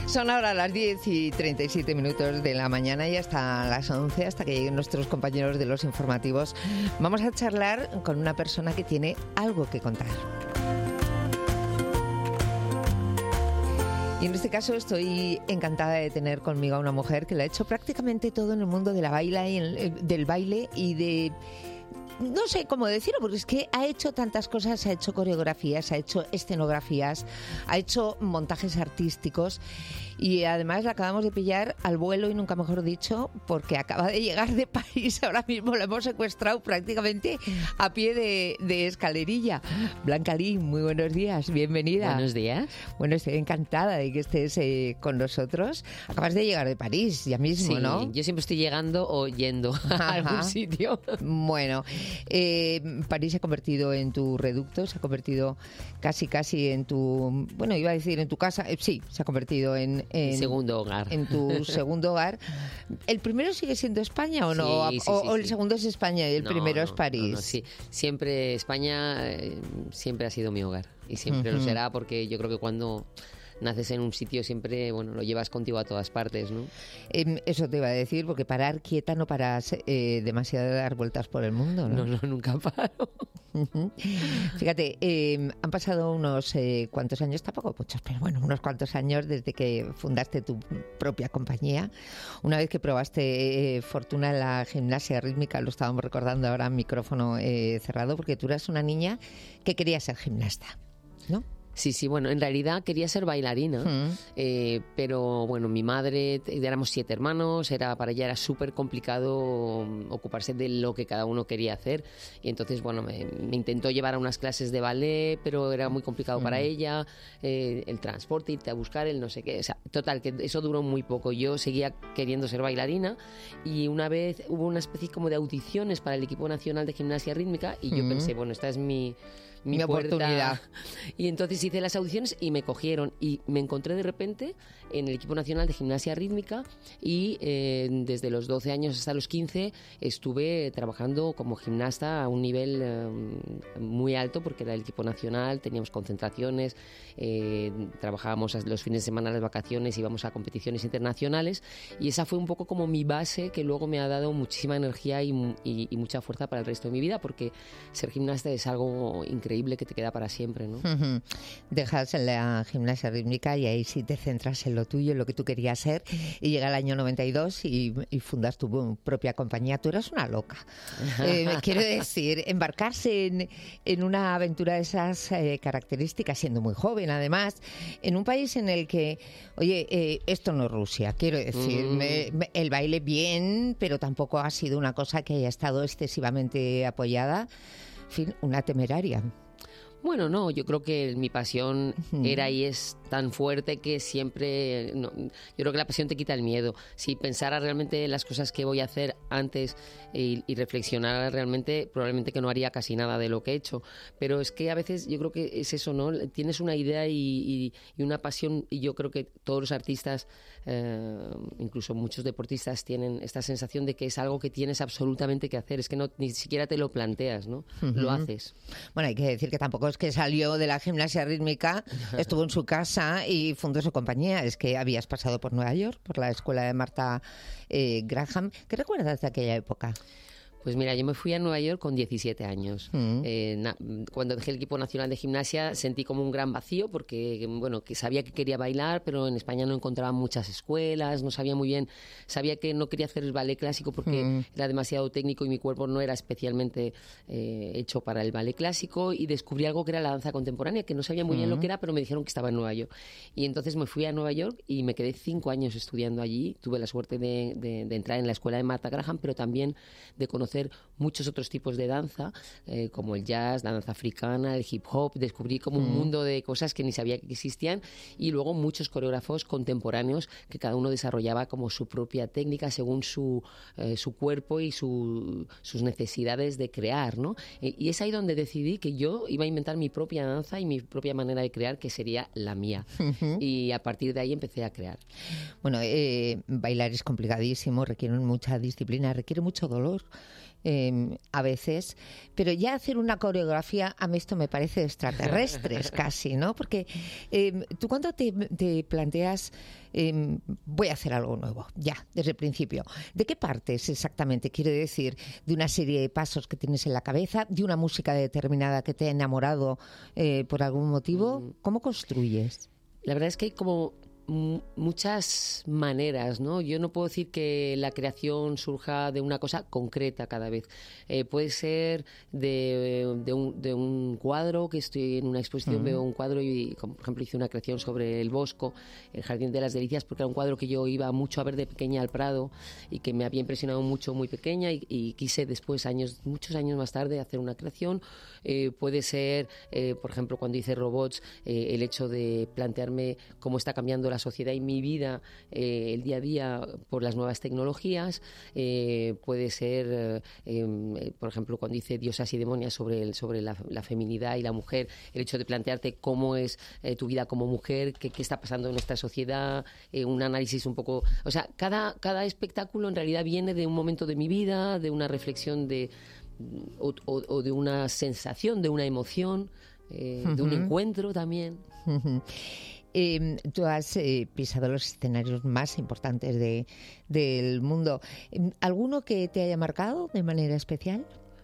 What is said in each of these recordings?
Son ahora las 10:37 de la mañana y hasta las 11, hasta que lleguen nuestros compañeros de los informativos, vamos a charlar con una persona que tiene algo que contar. Y en este caso estoy encantada de tener conmigo a una mujer que lo ha hecho prácticamente todo en el mundo de la del baile y de... No sé cómo decirlo, porque es que ha hecho tantas cosas, ha hecho coreografías, ha hecho escenografías, ha hecho montajes artísticos y además la acabamos de pillar al vuelo y nunca mejor dicho, porque acaba de llegar de París, ahora mismo la hemos secuestrado prácticamente a pie de escalerilla. Blanca Lee, muy buenos días, bienvenida. Buenos días. Bueno, estoy encantada de que estés con nosotros. Acabas de llegar de París ya mismo, sí, ¿no? Yo siempre estoy llegando o yendo a algún sitio. Bueno, París se ha convertido en tu reducto, se ha convertido casi en tu, bueno, iba a decir en tu casa, sí, se ha convertido en segundo hogar. En tu segundo hogar. ¿El primero sigue siendo España o no? Sí, o el segundo es España y el primero es París. No, sí. Siempre España siempre ha sido mi hogar y siempre lo será, porque yo creo que cuando naces en un sitio siempre, bueno, lo llevas contigo a todas partes, ¿no? Eso te iba a decir, porque parar quieta no paras demasiado de dar vueltas por el mundo, ¿no? No, nunca paro. Fíjate, han pasado unos cuantos años, tampoco muchos, pero bueno, unos cuantos años desde que fundaste tu propia compañía. Una vez que probaste fortuna en la gimnasia rítmica, lo estábamos recordando ahora en micrófono cerrado, porque tú eras una niña que quería ser gimnasta, ¿no? Sí, bueno, en realidad quería ser bailarina, pero bueno, mi madre, éramos 7 hermanos, para ella era súper complicado ocuparse de lo que cada uno quería hacer, y entonces, bueno, me intentó llevar a unas clases de ballet, pero era muy complicado para ella, el transporte, irte a buscar, el no sé qué, o sea, total, que eso duró muy poco. Yo seguía queriendo ser bailarina y una vez hubo una especie como de audiciones para el equipo nacional de gimnasia rítmica y yo pensé, bueno, esta es mi oportunidad. Y entonces hice las audiciones y me cogieron y me encontré de repente en el equipo nacional de gimnasia rítmica y desde los 12 años hasta los 15 estuve trabajando como gimnasta a un nivel muy alto, porque era el equipo nacional, teníamos concentraciones, trabajábamos los fines de semana, las vacaciones, íbamos a competiciones internacionales, y esa fue un poco como mi base, que luego me ha dado muchísima energía y mucha fuerza para el resto de mi vida, porque ser gimnasta es algo increíble que te queda para siempre, ¿no? Dejas la gimnasia rítmica y ahí sí te centras en lo tuyo, en lo que tú querías ser, y llega el año 92 y fundas tu propia compañía. Tú eras una loca. Quiero decir, embarcarse en una aventura de esas características, siendo muy joven además, en un país en el que, oye, esto no es Rusia, quiero decir, el baile bien, pero tampoco ha sido una cosa que haya estado excesivamente apoyada. En fin, una temeraria. Bueno, no, yo creo que mi pasión era y es tan fuerte que siempre... No, yo creo que la pasión te quita el miedo. Si pensara realmente en las cosas que voy a hacer antes y reflexionara realmente, probablemente que no haría casi nada de lo que he hecho. Pero es que a veces yo creo que es eso, ¿no? Tienes una idea y una pasión, y yo creo que todos los artistas, incluso muchos deportistas, tienen esta sensación de que es algo que tienes absolutamente que hacer. Es que no, ni siquiera te lo planteas, ¿no? Lo haces. Bueno, hay que decir que tampoco es que salió de la gimnasia rítmica, estuvo en su casa y fundó su compañía. Es que habías pasado por Nueva York, por la escuela de Martha Graham. ¿Qué recuerdas de aquella época? Pues mira, yo me fui a Nueva York con 17 años. Cuando dejé el equipo nacional de gimnasia sentí como un gran vacío, porque bueno, que sabía que quería bailar, pero en España no encontraba muchas escuelas, no sabía muy bien, sabía que no quería hacer el ballet clásico porque era demasiado técnico y mi cuerpo no era especialmente hecho para el ballet clásico, y descubrí algo que era la danza contemporánea, que no sabía muy bien lo que era, pero me dijeron que estaba en Nueva York. Y entonces me fui a Nueva York y me quedé 5 años estudiando allí. Tuve la suerte de entrar en la escuela de Martha Graham, pero también de conocer muchos otros tipos de danza, como el jazz, la danza africana, el hip hop. Descubrí como un mundo de cosas que ni sabía que existían, y luego muchos coreógrafos contemporáneos que cada uno desarrollaba como su propia técnica según su cuerpo y sus necesidades de crear, ¿no? Y es ahí donde decidí que yo iba a inventar mi propia danza y mi propia manera de crear, que sería la mía. Y a partir de ahí empecé a crear. Bueno, bailar es complicadísimo, requiere mucha disciplina, requiere mucho dolor. a veces, pero ya hacer una coreografía, a mí esto me parece de extraterrestres casi, ¿no? Porque tú cuando te planteas voy a hacer algo nuevo, ya, desde el principio, ¿de qué partes exactamente? Quiero decir, de una serie de pasos que tienes en la cabeza, de una música determinada que te ha enamorado por algún motivo, ¿cómo construyes? La verdad es que hay como muchas maneras, ¿no? Yo no puedo decir que la creación surja de una cosa concreta cada vez. Puede ser de un cuadro, que estoy en una exposición, veo un cuadro y, como, por ejemplo, hice una creación sobre el Bosco, el Jardín de las Delicias, porque era un cuadro que yo iba mucho a ver de pequeña al Prado y que me había impresionado mucho muy pequeña y quise después, muchos años más tarde, hacer una creación. Puede ser, por ejemplo, cuando hice robots, el hecho de plantearme cómo está cambiando la sociedad y mi vida el día a día por las nuevas tecnologías. Puede ser, por ejemplo, cuando hice Diosas y Demonias sobre la feminidad y la mujer, el hecho de plantearte cómo es tu vida como mujer, qué está pasando en nuestra sociedad, un análisis un poco... O sea, cada espectáculo en realidad viene de un momento de mi vida, de una reflexión o de una sensación, de una emoción, de un encuentro también. Tú has pisado los escenarios más importantes del mundo. ¿Alguno que te haya marcado de manera especial?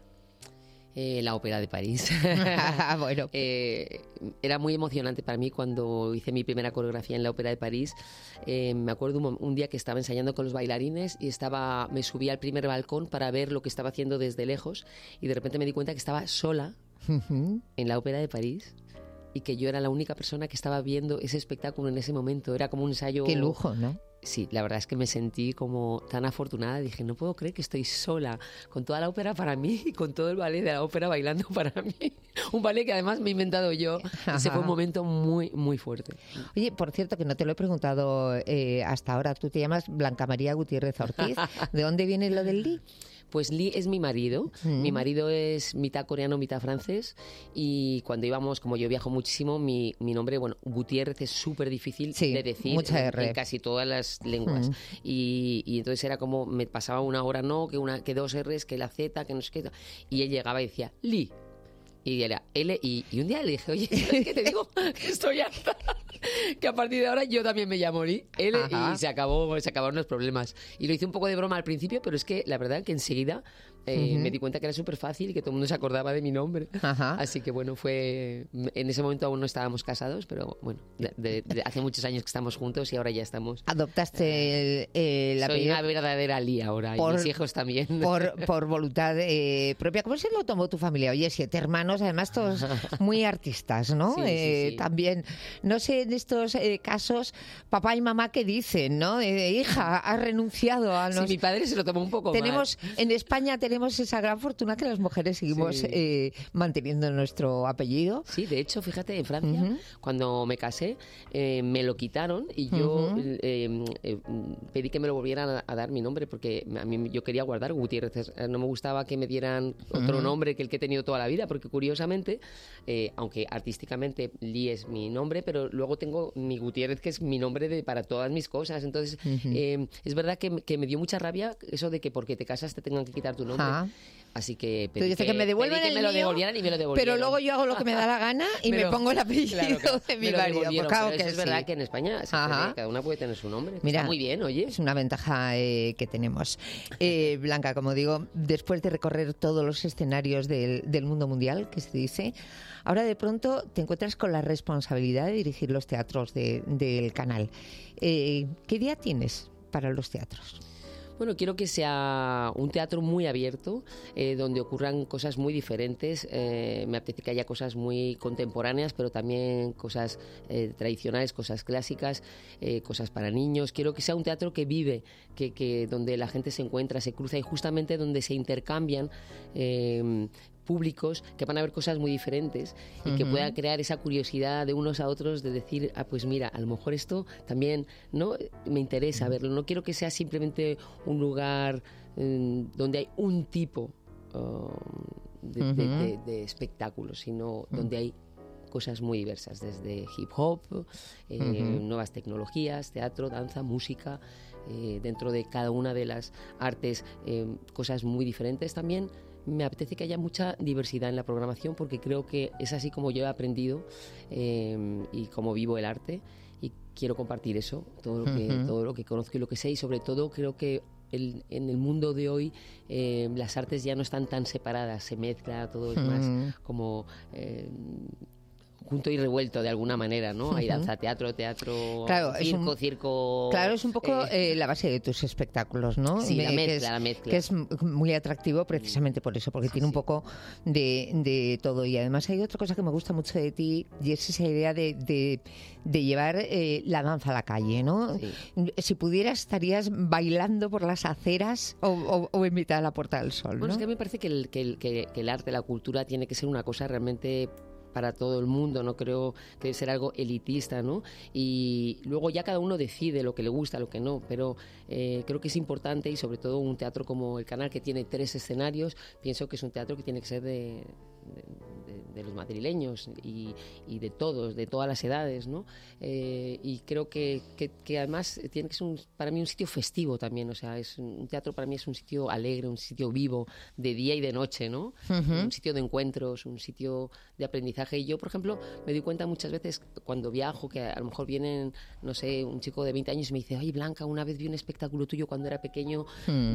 La Ópera de París. Bueno. Era muy emocionante para mí cuando hice mi primera coreografía en la Ópera de París. Me acuerdo un día que estaba ensayando con los bailarines y me subí al primer balcón para ver lo que estaba haciendo desde lejos y de repente me di cuenta que estaba sola en la Ópera de París y que yo era la única persona que estaba viendo ese espectáculo en ese momento. Era como un ensayo... Qué lujo, ¿no? Sí, la verdad es que me sentí como tan afortunada. Dije, no puedo creer que estoy sola, con toda la ópera para mí y con todo el ballet de la ópera bailando para mí. Un ballet que además me he inventado yo. Ese fue un momento muy, muy fuerte. Oye, por cierto, que no te lo he preguntado hasta ahora. Tú te llamas Blanca María Gutiérrez Ortiz. ¿De dónde viene lo del Lee? Pues Lee es mi marido. Mi marido es mitad coreano, mitad francés. Y cuando íbamos, como yo viajo muchísimo, mi nombre, bueno, Gutiérrez es súper difícil de decir mucha R. en casi todas las lenguas. Y entonces era como, me pasaba una hora no, que dos R's, que la Z, que no sé qué. Y él llegaba y decía, Lee. Y era L, y un día le dije, oye, ¿sabes qué te digo? Que estoy harta. Que a partir de ahora yo también me llamo Lee, L, y se acabaron los problemas. Y lo hice un poco de broma al principio, pero es que la verdad que enseguida me di cuenta que era súper fácil y que todo el mundo se acordaba de mi nombre. Así que bueno, en ese momento aún no estábamos casados, pero bueno, hace muchos años que estamos juntos y ahora ya estamos. Adoptaste el apellido. Soy una verdadera Lee ahora, y mis hijos también. Por voluntad propia. ¿Cómo se lo tomó tu familia? Oye, 7 hermanos, además todos muy artistas, ¿no? Sí. También, no sé, en estos casos, papá y mamá, ¿qué dicen, no? Hija, has renunciado a los... Sí, mi padre se lo tomó un poco mal. En España tenemos esa gran fortuna que las mujeres seguimos manteniendo nuestro apellido. Sí, de hecho, fíjate, en Francia, cuando me casé, me lo quitaron y yo pedí que me lo volvieran a dar mi nombre porque a mí yo quería guardar Gutiérrez. No me gustaba que me dieran otro nombre que el que he tenido toda la vida, porque curiosamente, aunque artísticamente Lee es mi nombre, pero luego tengo mi Gutiérrez, que es mi nombre para todas mis cosas. Entonces, es verdad que me dio mucha rabia eso de que porque te casas te tengan que quitar tu nombre. Así que pedí que me devuelvan que me lo devolvieran y me lo devolvieron. Pero luego yo hago lo que me da la gana y me pongo el apellido de mi marido. Claro que es verdad que en España cada una puede tener su nombre. Mira, está muy bien, oye. Es una ventaja que tenemos. Blanca, como digo, después de recorrer todos los escenarios del mundo mundial, que se dice, ahora de pronto te encuentras con la responsabilidad de dirigir los teatros del canal. ¿Qué idea tienes para los teatros? Bueno, quiero que sea un teatro muy abierto, donde ocurran cosas muy diferentes. Me apetece que haya cosas muy contemporáneas, pero también cosas tradicionales, cosas clásicas, cosas para niños. Quiero que sea un teatro que vive, donde la gente se encuentra, se cruza y justamente donde se intercambian públicos que van a ver cosas muy diferentes y que puedan crear esa curiosidad de unos a otros de decir, pues mira, a lo mejor esto también no me interesa verlo. No quiero que sea simplemente un lugar donde hay un tipo de espectáculos, sino donde hay cosas muy diversas, desde hip hop, nuevas tecnologías, teatro, danza, música, dentro de cada una de las artes, cosas muy diferentes también. Me apetece que haya mucha diversidad en la programación porque creo que es así como yo he aprendido y como vivo el arte, y quiero compartir eso, todo lo que conozco y lo que sé, y sobre todo creo que en el mundo de hoy las artes ya no están tan separadas, se mezcla, todo es más como junto y revuelto de alguna manera, ¿no? Hay danza, teatro, claro, circo... Claro, es un poco la base de tus espectáculos, ¿no? Sí, la mezcla. Que es muy atractivo precisamente por eso, porque tiene un poco de todo. Y además hay otra cosa que me gusta mucho de ti, y es esa idea de llevar la danza a la calle, ¿no? Sí. Si pudieras, estarías bailando por las aceras o en mitad de la Puerta del Sol, ¿no? Bueno, es que me parece que el arte, la cultura, tiene que ser una cosa realmente para todo el mundo, no creo que debe ser algo elitista, ¿no? Y luego ya cada uno decide lo que le gusta, lo que no, pero creo que es importante, y sobre todo un teatro como el Canal, que tiene 3 escenarios, pienso que es un teatro que tiene que ser de los madrileños y de todos, de todas las edades, ¿no? Y creo que además tiene que ser para mí un sitio festivo también, o sea, un teatro para mí es un sitio alegre, un sitio vivo, de día y de noche, ¿no? Un sitio de encuentros, un sitio de aprendizaje. Y yo, por ejemplo, me doy cuenta muchas veces cuando viajo que a lo mejor vienen, no sé, un chico de 20 años y me dice: oye, Blanca, una vez vi un espectáculo tuyo cuando era pequeño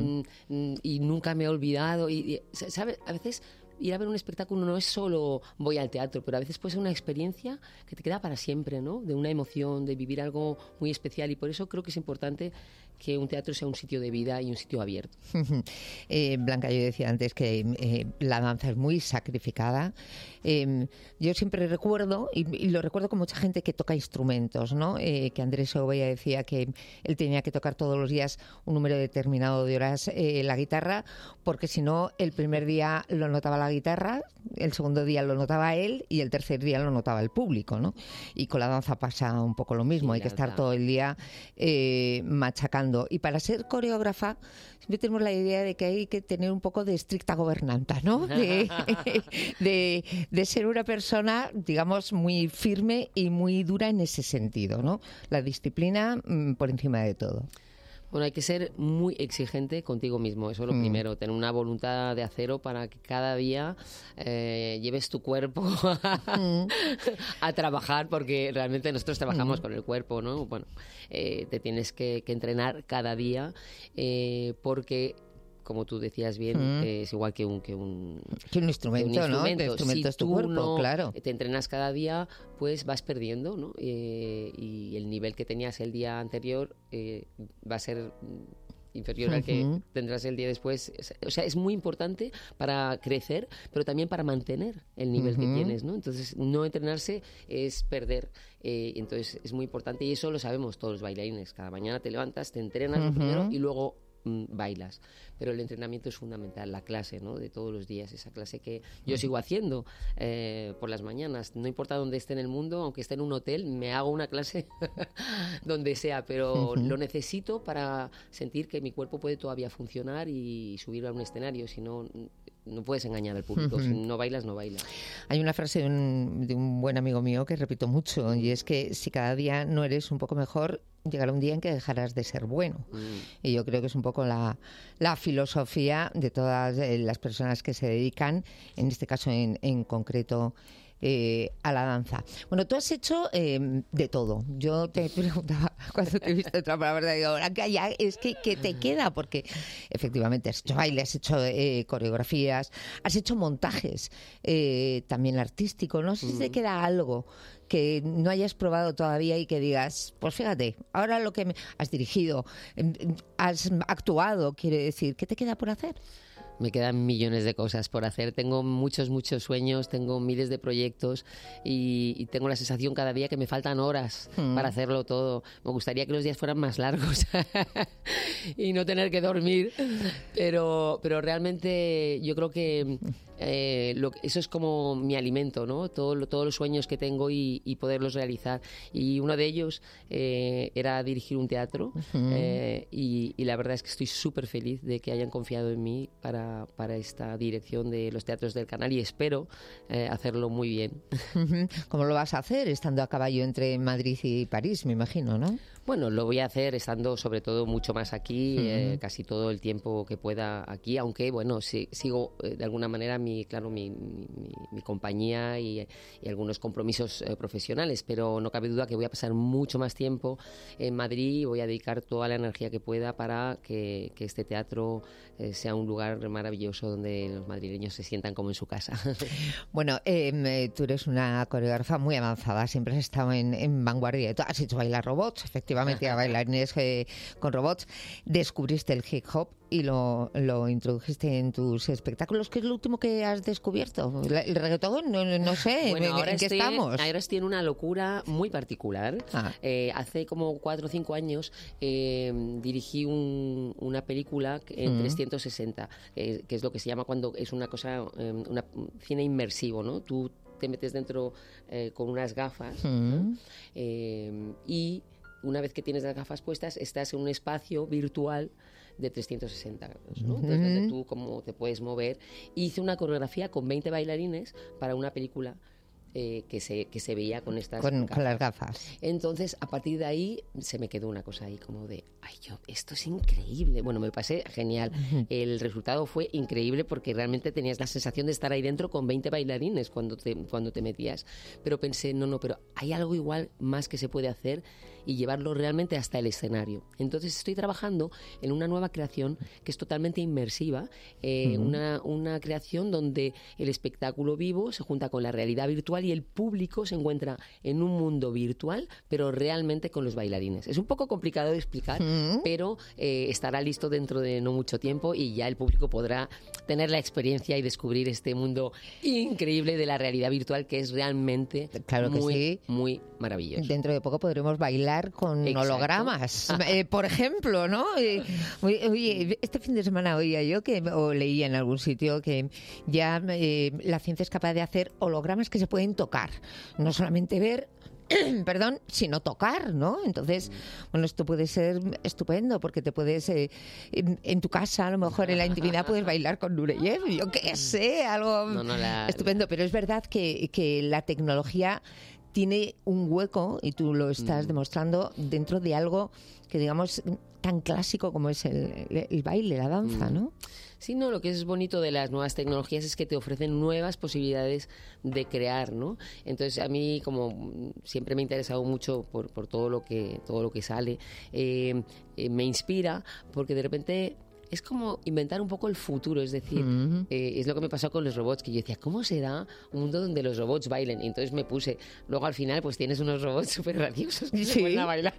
y nunca me he olvidado. Y ¿sabes? A veces ir a ver un espectáculo no es solo voy al teatro, pero a veces puede ser una experiencia que te queda para siempre, ¿no? De una emoción, de vivir algo muy especial, y por eso creo que es importante que un teatro sea un sitio de vida y un sitio abierto. Blanca, yo decía antes que la danza es muy sacrificada. Yo siempre recuerdo, y lo recuerdo con mucha gente que toca instrumentos, ¿no? Que Andrés Segovia decía que él tenía que tocar todos los días un número determinado de horas la guitarra, porque si no, el primer día lo notaba la guitarra, el segundo día lo notaba él y el tercer día lo notaba el público, ¿no? Y con la danza pasa un poco lo mismo, hay que estar todo el día machacando. Y para ser coreógrafa siempre tenemos la idea de que hay que tener un poco de estricta gobernanta, ¿no? De ser una persona, digamos, muy firme y muy dura en ese sentido, ¿no? La disciplina por encima de todo. Bueno, hay que ser muy exigente contigo mismo, eso es lo primero, tener una voluntad de acero para que cada día lleves tu cuerpo a trabajar, porque realmente nosotros trabajamos con el cuerpo, ¿no? Bueno, te tienes que entrenar cada día porque, como tú decías bien, es igual que un instrumento, ¿no? El instrumento es tu cuerpo, claro. Te entrenas cada día, pues vas perdiendo, ¿no? Y el nivel que tenías el día anterior va a ser inferior al que tendrás el día después. O sea, es muy importante para crecer, pero también para mantener el nivel que tienes, ¿no? Entonces, no entrenarse es perder. Entonces, es muy importante, y eso lo sabemos todos los bailarines. Cada mañana te levantas, te entrenas lo primero y luego bailas, pero el entrenamiento es fundamental, la clase, ¿no? De todos los días, esa clase que yo sigo haciendo por las mañanas, no importa dónde esté en el mundo, aunque esté en un hotel, me hago una clase donde sea, pero lo necesito para sentir que mi cuerpo puede todavía funcionar y subir a un escenario, si no, no puedes engañar al público, si no bailas, no bailas. Hay una frase de un buen amigo mío que repito mucho, y es que si cada día no eres un poco mejor, llegará un día en que dejarás de ser bueno. Y yo creo que es un poco la filosofía de todas las personas que se dedican, en este caso en concreto, a la danza. Bueno, tú has hecho de todo. Yo te preguntaba cuando te he visto otra palabra, digo, Blanca, ya es que te queda, porque efectivamente has hecho baile, has hecho coreografías, has hecho montajes también artísticos. No sé si te queda algo que no hayas probado todavía y que digas, pues fíjate, ahora lo que has dirigido, has actuado, quiere decir, ¿qué te queda por hacer? Me quedan millones de cosas por hacer. Tengo muchos sueños, tengo miles de proyectos y tengo la sensación cada día que me faltan horas para hacerlo todo. Me gustaría que los días fueran más largos y no tener que dormir, pero realmente yo creo que eso es como mi alimento, ¿no? Todos los sueños que tengo y poderlos realizar. Y uno de ellos era dirigir un teatro y la verdad es que estoy súper feliz de que hayan confiado en mí para esta dirección de los teatros del canal y espero hacerlo muy bien. ¿Cómo lo vas a hacer estando a caballo entre Madrid y París, me imagino, no? Bueno, lo voy a hacer estando sobre todo mucho más aquí, casi todo el tiempo que pueda aquí, aunque bueno, sigo de alguna manera mi compañía y algunos compromisos profesionales, pero no cabe duda que voy a pasar mucho más tiempo en Madrid y voy a dedicar toda la energía que pueda para que este teatro sea un lugar maravilloso donde los madrileños se sientan como en su casa. Bueno, tú eres una coreógrafa muy avanzada, siempre has estado en vanguardia, has hecho bailar robots, efectivamente, a bailarines con robots, descubriste el hip hop y lo introdujiste en tus espectáculos. ¿Qué es lo último que has descubierto? ¿El reggaetón? No sé, bueno, ¿en qué estamos? Ahora estoy en una locura muy particular. Hace como 4 o 5 años dirigí una película en 360, que es lo que se llama cuando es una cosa, un cine inmersivo, ¿no? Tú te metes dentro con unas gafas, ¿no? Y una vez que tienes las gafas puestas, estás en un espacio virtual de 360 grados, ¿no? Entonces, donde tú como te puedes mover. Hice una coreografía con 20 bailarines para una película que se veía con estas con las gafas. Entonces, a partir de ahí, se me quedó una cosa ahí como de, esto es increíble. Bueno, me pasé genial. El resultado fue increíble porque realmente tenías la sensación de estar ahí dentro con 20 bailarines cuando te metías. Pero pensé, pero hay algo igual más que se puede hacer y llevarlo realmente hasta el escenario. Entonces estoy trabajando en una nueva creación que es totalmente inmersiva, una creación donde el espectáculo vivo se junta con la realidad virtual y el público se encuentra en un mundo virtual, pero realmente con los bailarines. Es un poco complicado de explicar, pero estará listo dentro de no mucho tiempo y ya el público podrá tener la experiencia y descubrir este mundo increíble de la realidad virtual que es realmente muy maravilloso. Dentro de poco podremos bailar con hologramas, por ejemplo, ¿no? Oye, este fin de semana oía yo o leía en algún sitio que ya la ciencia es capaz de hacer hologramas que se pueden tocar, no solamente ver, sino tocar, ¿no? Entonces, bueno, esto puede ser estupendo porque te puedes, en tu casa, a lo mejor en la intimidad, puedes bailar con Nureyev, yo qué sé, algo estupendo. Pero es verdad que la tecnología tiene un hueco, y tú lo estás demostrando, dentro de algo que, digamos, tan clásico como es el baile, la danza, ¿no? Sí, no, lo que es bonito de las nuevas tecnologías es que te ofrecen nuevas posibilidades de crear, ¿no? Entonces, a mí, como siempre me ha interesado mucho por todo lo que sale, me inspira porque de repente es como inventar un poco el futuro, es decir, es lo que me pasó con los robots, que yo decía, ¿cómo será un mundo donde los robots bailen? Y entonces me puse, luego al final pues tienes unos robots súper graciosos que se ponen a bailar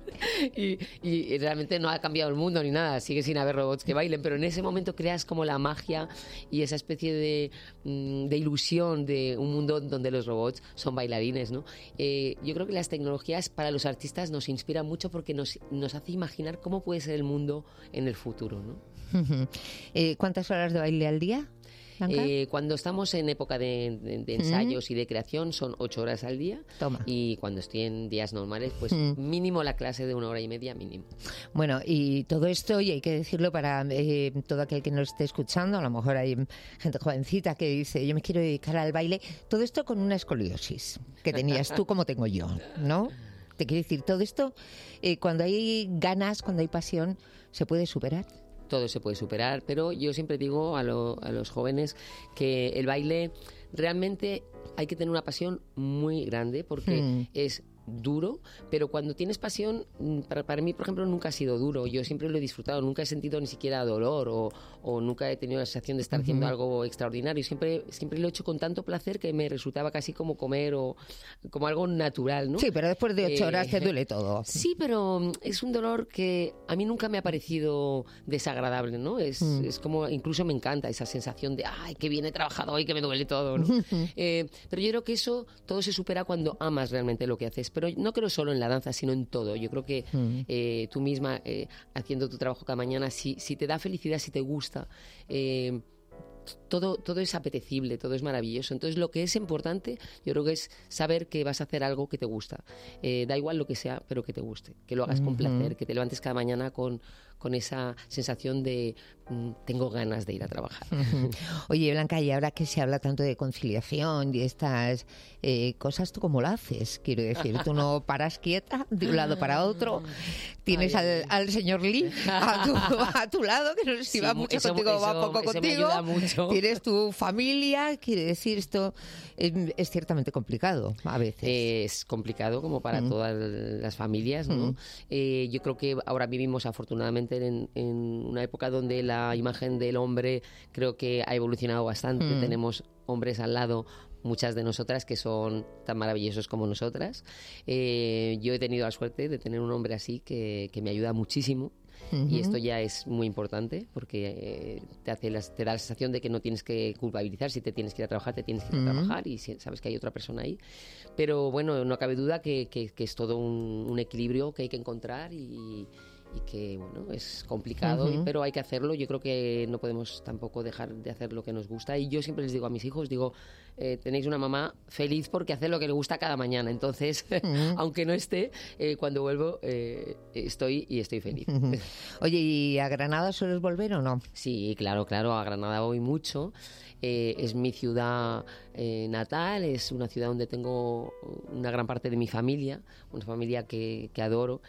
y realmente no ha cambiado el mundo ni nada, sigue sin haber robots que bailen, pero en ese momento creas como la magia y esa especie de ilusión de un mundo donde los robots son bailarines, ¿no? Yo creo que las tecnologías para los artistas nos inspiran mucho porque nos hace imaginar cómo puede ser el mundo en el futuro, ¿no? ¿Cuántas horas de baile al día, Blanca? Cuando estamos en época de ensayos y de creación son 8 horas al día. Toma. Y cuando estoy en días normales, pues mínimo la clase de 1 hora y media mínimo. Bueno, y todo esto, y hay que decirlo para todo aquel que nos esté escuchando, a lo mejor hay gente jovencita que dice, yo me quiero dedicar al baile, todo esto con una escoliosis que tenías tú como tengo yo, ¿no? Te quiero decir, todo esto, cuando hay ganas, cuando hay pasión, se puede superar. Todo se puede superar, pero yo siempre digo a los jóvenes que el baile realmente hay que tener una pasión muy grande porque es duro, pero cuando tienes pasión, para mí, por ejemplo, nunca ha sido duro. Yo siempre lo he disfrutado, nunca he sentido ni siquiera dolor o nunca he tenido la sensación de estar haciendo algo extraordinario. Siempre lo he hecho con tanto placer que me resultaba casi como comer o como algo natural, ¿no? Sí, pero después de 8 horas te duele todo. Sí, pero es un dolor que a mí nunca me ha parecido desagradable, ¿no? Es como, incluso me encanta esa sensación de, ay, qué bien he trabajado hoy, que me duele todo, ¿no? Pero yo creo que eso todo se supera cuando amas realmente lo que haces. Pero no creo solo en la danza, sino en todo. Yo creo que tú misma, haciendo tu trabajo cada mañana, si te da felicidad, si te gusta, todo es apetecible, todo es maravilloso. Entonces, lo que es importante, yo creo que es saber que vas a hacer algo que te gusta. Da igual lo que sea, pero que te guste, que lo hagas con placer, que te levantes cada mañana con esa sensación de tengo ganas de ir a trabajar. Oye, Blanca, y ahora que se habla tanto de conciliación y estas cosas, ¿tú cómo lo haces? Quiero decir, tú no paras quieta de un lado para otro. Tienes al señor Lee a tu lado, que no sé si va mucho contigo o va poco contigo. Me ayuda mucho. Tienes tu familia, quiere decir, esto es ciertamente complicado a veces. Es complicado como para todas las familias, ¿no? Yo creo que ahora vivimos afortunadamente en una época donde la imagen del hombre creo que ha evolucionado bastante. Tenemos hombres al lado, muchas de nosotras, que son tan maravillosos como nosotras. Yo he tenido la suerte de tener un hombre así que me ayuda muchísimo. Y esto ya es muy importante porque te da la sensación de que no tienes que culpabilizar. Si te tienes que ir a trabajar, te tienes que ir a trabajar y sabes que hay otra persona ahí. Pero bueno, no cabe duda que es todo un equilibrio que hay que encontrar y que, bueno, es complicado, pero hay que hacerlo. Yo creo que no podemos tampoco dejar de hacer lo que nos gusta. Y yo siempre les digo a mis hijos, tenéis una mamá feliz porque hace lo que le gusta cada mañana. Entonces, aunque no esté, cuando vuelvo estoy feliz. Oye, ¿y a Granada sueles volver o no? Sí, claro, a Granada voy mucho. Es mi ciudad natal, es una ciudad donde tengo una gran parte de mi familia, una familia que adoro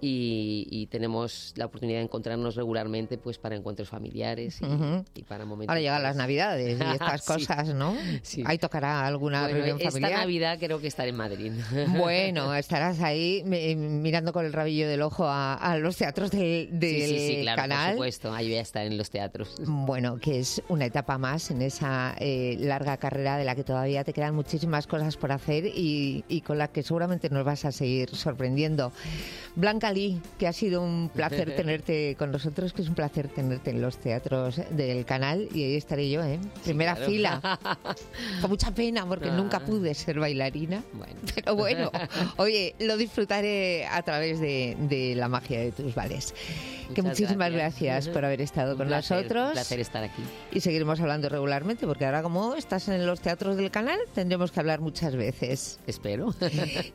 y tenemos la oportunidad de encontrarnos regularmente pues para encuentros familiares y para momentos. Ahora llegan las Navidades y estas cosas, ¿no? Sí. Ahí tocará alguna reunión familiar. Esta Navidad creo que estaré en Madrid. Bueno, estarás ahí mirando con el rabillo del ojo a los teatros del sí, claro, canal. Por supuesto, ahí voy a estar en los teatros. Bueno, que es una etapa más en esa larga carrera de la que todavía te quedan muchísimas cosas por hacer y con la que seguramente nos vas a seguir sorprendiendo. Blanca Lee, que ha sido un placer tenerte con nosotros, que es un placer tenerte en los teatros del canal y ahí estaré yo, primera fila. Con mucha pena porque nunca pude ser bailarina. Bueno. Pero bueno, oye, lo disfrutaré a través de la magia de tus vales. Que muchísimas gracias por haber estado con nosotros. Un placer estar aquí. Y seguiremos hablando regularmente, porque ahora como estás en los teatros del canal, tendremos que hablar muchas veces. Espero.